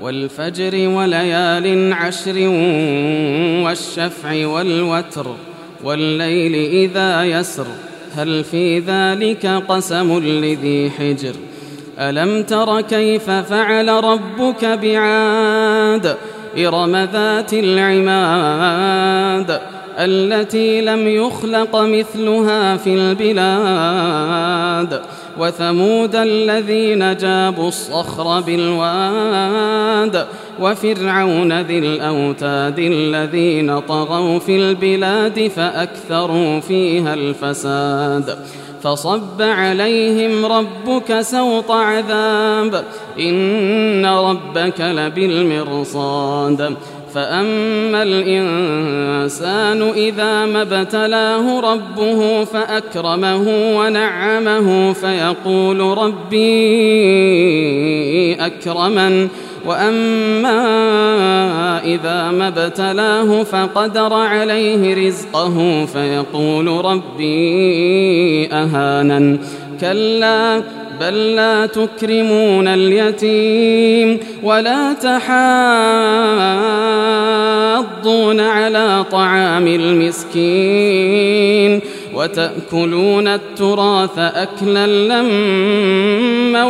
والفجر وليال عشر والشفع والوتر والليل إذا يسر هل في ذلك قسم لذي حجر ألم تر كيف فعل ربك بعاد إرم ذات العماد التي لم يخلق مثلها في البلاد وثمود الذين جابوا الصخر بالواد وفرعون ذي الأوتاد الذين طغوا في البلاد فأكثروا فيها الفساد فصب عليهم ربك سوط عذاب إن ربك لبالمرصاد فأما الإنسان إذا ما ابتلاه ربه فأكرمه ونعمه فيقول ربي أكرمن وأما إذا ما ابتلاه فقدر عليه رزقه فيقول ربي أهانن كلا بل لا تكرمون اليتيم ولا تحاضون على طعام المسكين وتأكلون التراث أكلا لما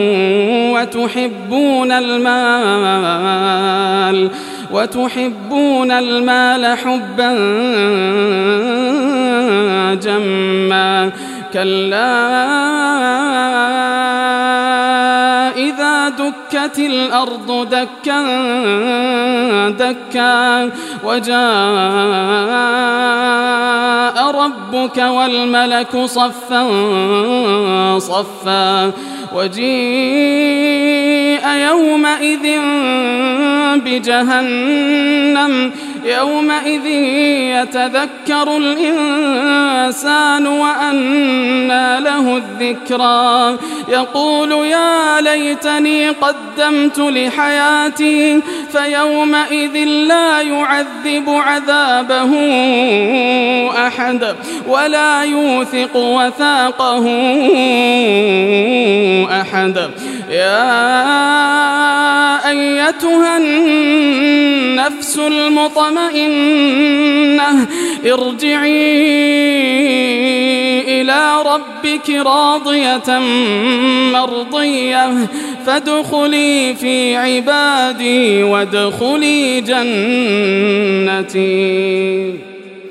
وتحبون المال حبا جما كلا إذا دكت الأرض دكا دكا وجاء ربك والملك صفا صفا وجيء يومئذ بجهنم يومئذ يتذكر الإنسان وأنى له الذكرى يقول يا ليتني قدمت لحياتي فيومئذ لا يعذب عذابه أحد ولا يوثق وثاقه أحد يا أيتها النفس المطمئنة ارجعي إلى ربك راضية مرضية فادخلي في عبادي وادخلي جنتي.